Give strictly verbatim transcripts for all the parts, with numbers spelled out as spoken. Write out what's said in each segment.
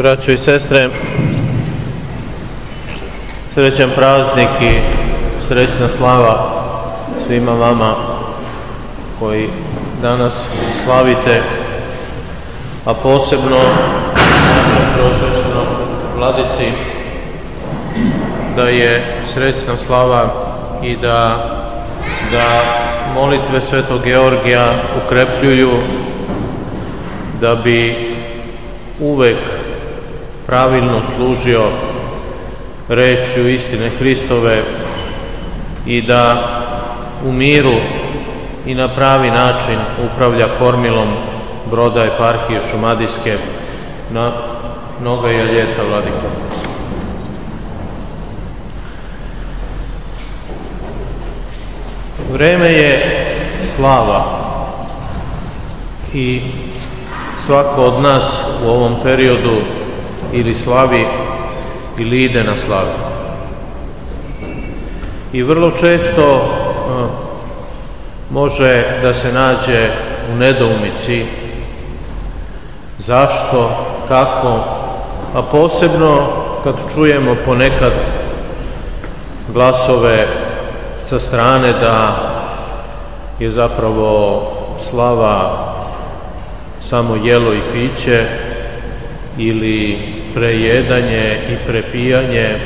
Braćo i sestre, srećan praznik i srećna slava svima vama koji danas slavite, a posebno našem preosveštenom vladici, da je srećna slava i da, da molitve Svetog Georgija ukrepljuju, da bi uvek pravilno služio rečju istine Hristove i da u miru i na pravi način upravlja kormilom broda eparhije Šumadijske na mnoga je ljeta, vladiko. Vreme je slava i svako od nas u ovom periodu ili slavi ili ide na slavi. I vrlo često uh, može da se nađe u nedoumici zašto, kako, a posebno kad čujemo ponekad glasove sa strane da je zapravo slava samo jelo i piće ili prejedanje i prepijanje,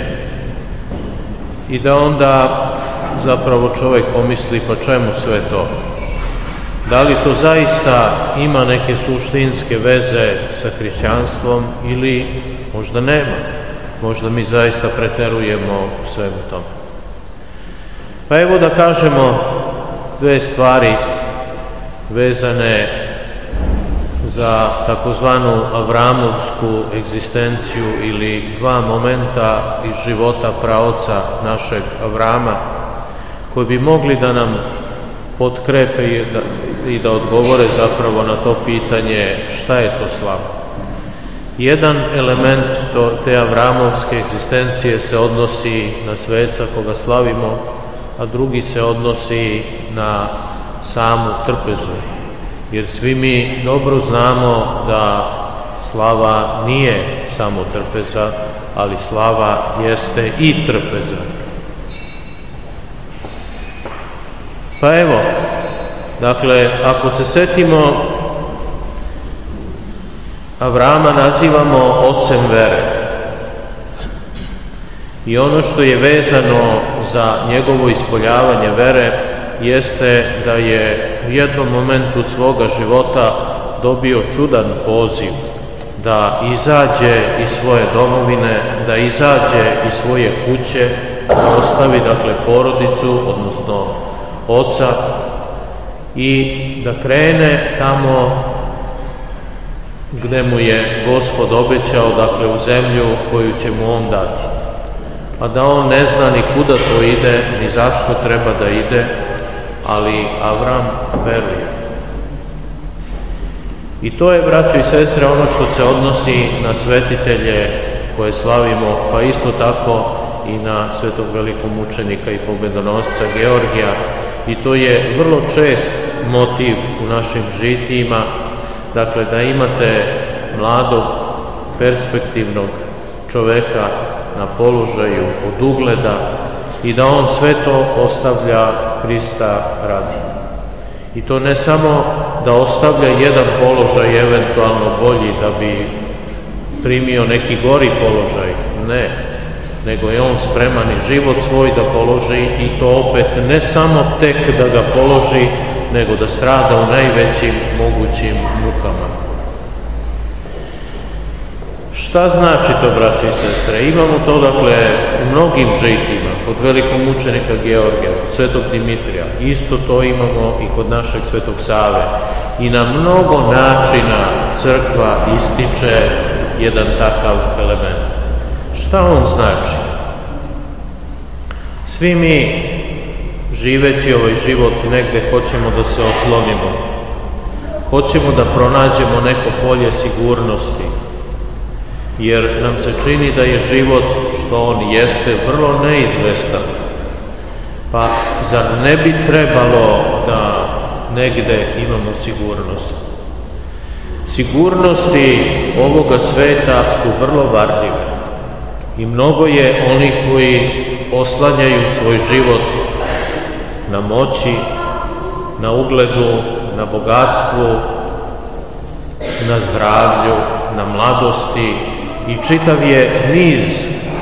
i da onda zapravo čovjek pomisli pa čemu sve to? Da li to zaista ima neke suštinske veze sa hrišćanstvom ili možda nema? Možda mi zaista preterujemo u svemu tome. Pa evo da kažemo dve stvari vezane za takozvanu avramovsku egzistenciju ili dva momenta iz života praoca našeg Avrama koji bi mogli da nam potkrepe i da, i da odgovore zapravo na to pitanje šta je to slava. Jedan element to, te avramovske egzistencije se odnosi na sveca koga slavimo, a drugi se odnosi na samu trpezu. Jer svi mi dobro znamo da slava nije samo trpeza, ali slava jeste i trpeza. Pa evo, dakle, ako se setimo, Avrama nazivamo ocem vere. I ono što je vezano za njegovo ispoljavanje vere jeste da je u jednom momentu svoga života dobio čudan poziv da izađe iz svoje domovine, da izađe iz svoje kuće, da ostavi dakle porodicu, odnosno oca, i da krene tamo gde mu je Gospod obećao, dakle u zemlju koju će mu on dati. A da on ne zna ni kuda to ide, ni zašto treba da ide, ali Avram veruje. I to je, braćo i sestre, ono što se odnosi na svetitelje koje slavimo, pa isto tako i na svetog velikog mučenika i pobedonosca Georgija. I to je vrlo čest motiv u našim žitijima, dakle da imate mladog, perspektivnog čoveka na položaju od ugleda i da on sve to ostavlja Hrista radi. I to ne samo da ostavlja jedan položaj eventualno bolji da bi primio neki gori položaj, ne, nego je on spreman i život svoj da položi, i to opet ne samo tek da ga položi, nego da strada u najvećim mogućim mukama. Šta znači to, braći i sestre? Imamo to, dakle, u mnogim žitijima, kod velikog mučenika Georgija, kod svetog Dimitrija, isto to imamo i kod našeg svetog Save. I na mnogo načina crkva ističe jedan takav element. Šta on znači? Svi mi, živeći ovaj život, negde hoćemo da se oslonimo. Hoćemo da pronađemo neko polje sigurnosti, jer nam se čini da je život, što on jeste, vrlo neizvestan. Pa zar ne bi trebalo da negde imamo sigurnost? Sigurnosti ovoga sveta su vrlo varljive i mnogo je oni koji oslanjaju svoj život na moći, na ugledu, na bogatstvu, na zdravlju, na mladosti i čitav je niz e,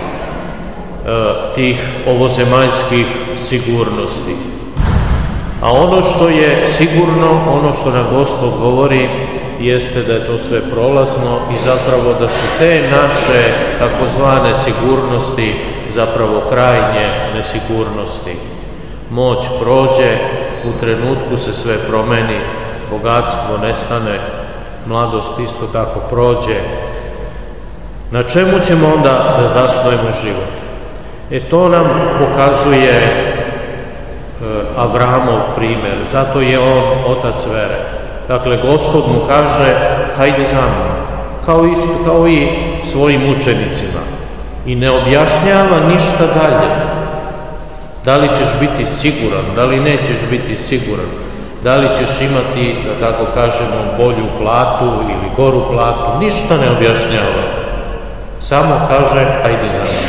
tih ovozemaljskih sigurnosti. A ono što je sigurno, ono što nam Gospod govori, jeste da je to sve prolazno i zapravo da su te naše takozvane sigurnosti zapravo krajnje nesigurnosti. Moć prođe, u trenutku se sve promeni, bogatstvo nestane, mladost isto tako prođe. Na čemu ćemo onda da zasnujemo život? E to nam pokazuje e, Avramov primjer, zato je on otac vere. Dakle, Gospod mu kaže, hajde za mnom, kao, isto, kao i svojim učenicima. I ne objašnjava ništa dalje. Da li ćeš biti siguran, da li nećeš biti siguran, da li ćeš imati, da tako kažemo, bolju platu ili goru platu, ništa ne objašnjava. Samo kaže, hajde za mnom.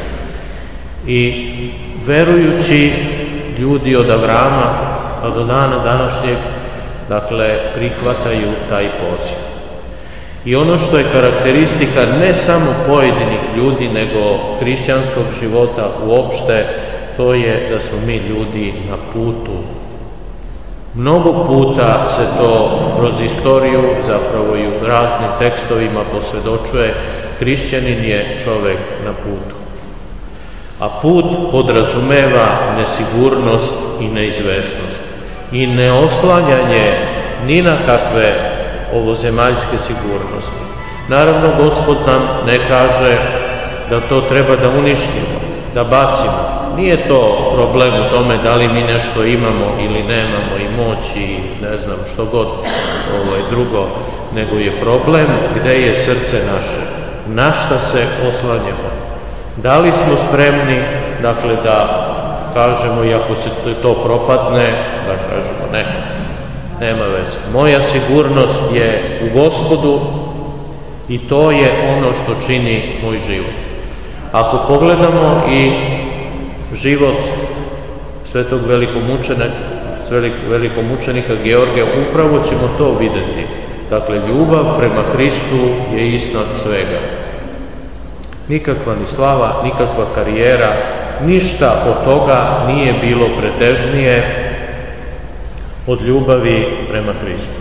I verujući ljudi od Avrama, pa do dana današnjeg, dakle, prihvataju taj poziv. I ono što je karakteristika ne samo pojedinih ljudi, nego hrišćanskog života uopšte, to je da smo mi ljudi na putu. Mnogo puta se to kroz istoriju, zapravo i u raznim tekstovima posvjedočuje, hrišćanin je čovjek na putu. A put podrazumeva nesigurnost i neizvesnost i neoslanjanje ni na kakve ovozemaljske sigurnosti. Naravno, Gospod nam ne kaže da to treba da uništimo, da bacimo. Nije to problem u tome da li mi nešto imamo ili nemamo i moći i ne znam što god ovo je drugo, nego je problem gde je srce naše, na šta se oslanjamo. Da li smo spremni, dakle, da kažemo, i ako se to propadne, da kažemo ne, nema veze. Moja sigurnost je u Gospodu i to je ono što čini moj život. Ako pogledamo i život svetog velikomučenika, velikomučenika Georgija, upravo ćemo to videti. Dakle, ljubav prema Hristu je iznad svega. Nikakva ni slava, nikakva karijera, ništa od toga nije bilo pretežnije od ljubavi prema Hristu.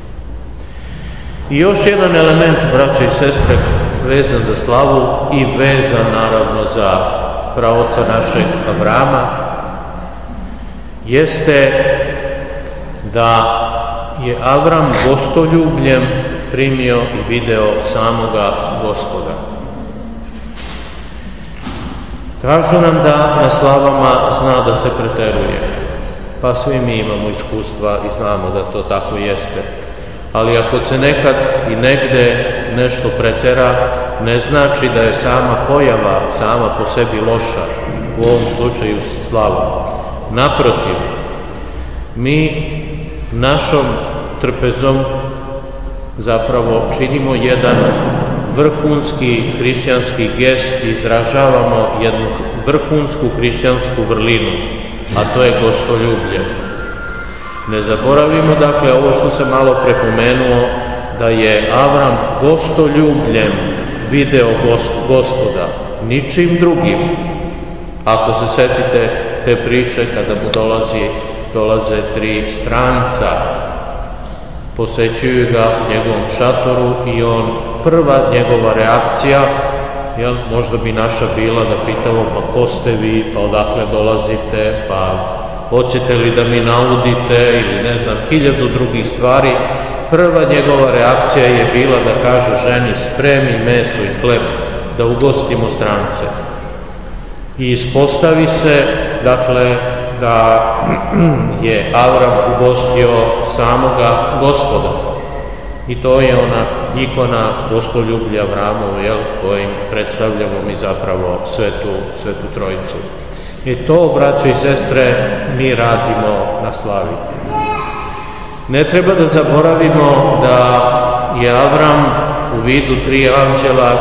I još jedan element, braće i sestre, vezan za slavu i vezan naravno za praoca našeg Avrama, jeste da je Avram gostoljubljem primio i video samoga Gospoda. Kažu nam da na slavama zna da se preteruje, pa svi mi imamo iskustva i znamo da to tako jeste. Ali ako se nekad i negde nešto pretera, ne znači da je sama pojava sama po sebi loša, u ovom slučaju slava. Naprotiv, mi našom trpezom zapravo činimo jedan vrhunski hrišćanski gest, izražavamo jednu vrhunsku hrišćansku vrlinu, a to je gostoljublje. Ne zaboravimo, dakle, ovo što sam malo prepomenuo, da je Avram gostoljubljem video Gospoda, ničim drugim. Ako se setite te priče kada mu dolazi, dolaze tri stranca, posećuju ga u njegovom šatoru i on, prva njegova reakcija, jel, možda bi naša bila da pitamo, pa ko ste vi, pa odakle dolazite, pa hoćete li da mi naudite ili ne znam, hiljadu drugih stvari. Prva njegova reakcija je bila da kaže ženi, spremi meso i hleb, da ugostimo strance. I ispostavi se, dakle, da je Avram ugostio samoga Gospoda. I to je ona ikona gostoljublja Avramovu, jel, kojim predstavljamo mi zapravo svetu, svetu trojicu. I to, braćo i sestre, mi radimo na slavi. Ne treba da zaboravimo da je Avram u vidu tri anđela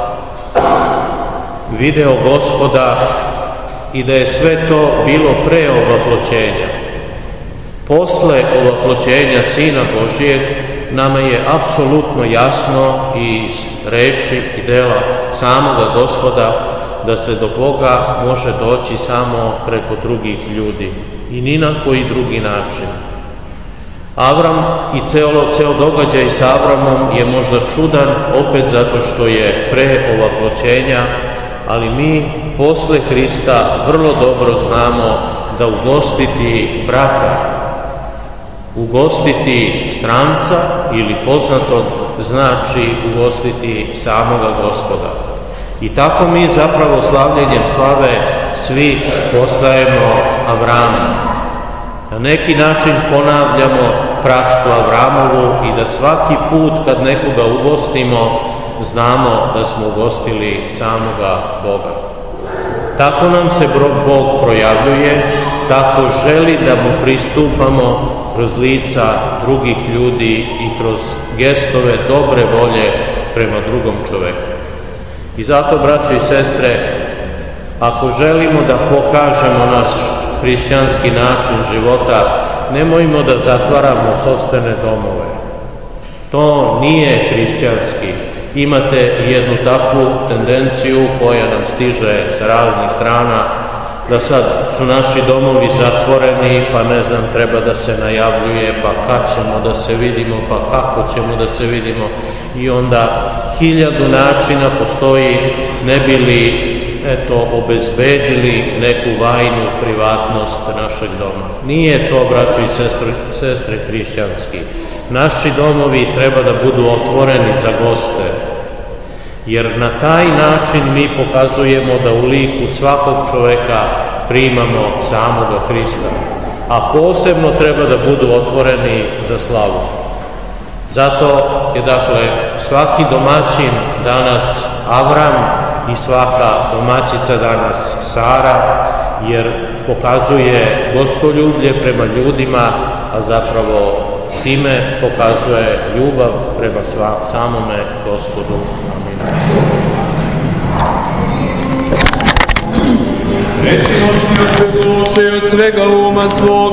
video Gospoda i da je sve to bilo pre ovaploćenja. Posle ovaploćenja Sina Božijeg nama je apsolutno jasno i iz reči i dela samoga Gospoda da se do Boga može doći samo preko drugih ljudi i ni na koji drugi način. Avram i ceo, ceo događaj sa Avramom je možda čudan opet zato što je pre ovaploćenja, ali mi posle Hrista vrlo dobro znamo da ugostiti brata, ugostiti stranca ili poznatog znači ugostiti samoga Gospoda. I tako mi zapravo slavljenjem slave svi postajemo Avramom. Na neki način ponavljamo praksu Avramovu i da svaki put kad nekoga ugostimo, znamo da smo ugostili samoga Boga. Tako nam se Bog projavljuje, tako želi da mu pristupamo kroz lica drugih ljudi i kroz gestove dobre volje prema drugom čoveku. I zato, braćo i sestre, ako želimo da pokažemo naš hrišćanski način života, nemojmo da zatvaramo sopstvene domove. To nije hrišćanski. Imate jednu takvu tendenciju koja nam stiže sa raznih strana, da sad su naši domovi zatvoreni, pa ne znam, treba da se najavljuje, pa kad ćemo da se vidimo, pa kako ćemo da se vidimo. I onda hiljadu načina postoji ne bi li eto, obezbedili neku vajnu privatnost našeg doma. Nije to, braćo i sestre, sestre, hrišćanski. Naši domovi treba da budu otvoreni za goste, jer na taj način mi pokazujemo da u liku svakog čoveka primamo samoga Hrista, a posebno treba da budu otvoreni za slavu. Zato je, dakle, svaki domaćin danas Avram i svaka domaćica danas Sara, jer pokazuje gostoljublje prema ljudima, a zapravo time pokazuje ljubav prema samome Gospodu. Amin. Recimo ti od svega uma svog,